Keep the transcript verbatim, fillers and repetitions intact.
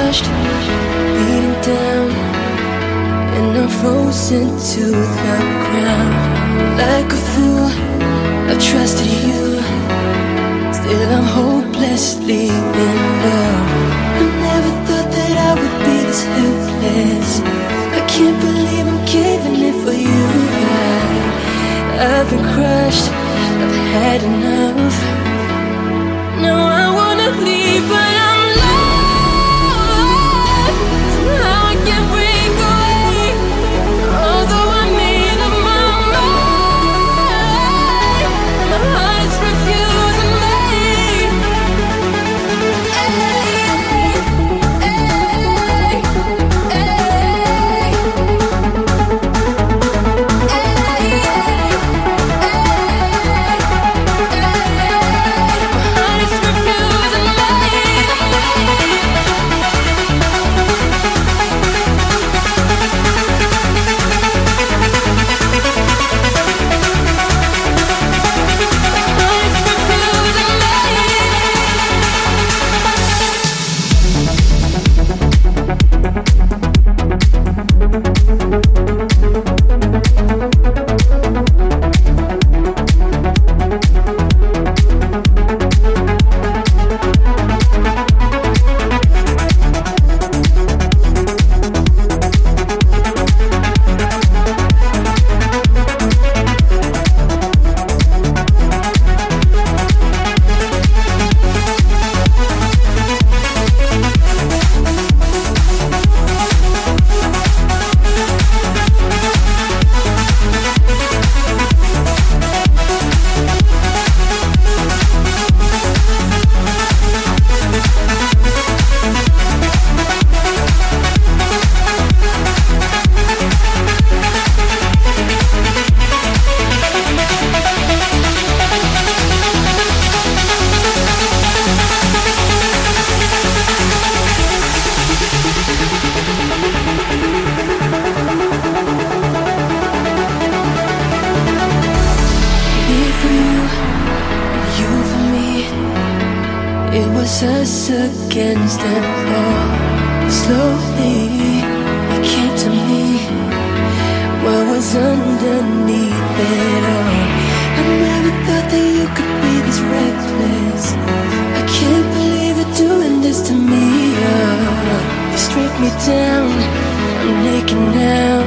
crushed, beating down, and I'm frozen to the ground. Like a fool, I've trusted you, still I'm hopelessly in love. I never thought that I would be this helpless. I can't believe I'm caving in for you. I, I've been crushed, I've had enough. Now I wanna leave, but I'm lost. Somehow I can't break away, although I made up my mind. My heart is refusing me. Hey, hey, it was us against them all. Slowly, it came to me what was underneath it all. I never thought that you could be this reckless. I can't believe you're doing this to me. Oh, you strip me down, I'm naked now.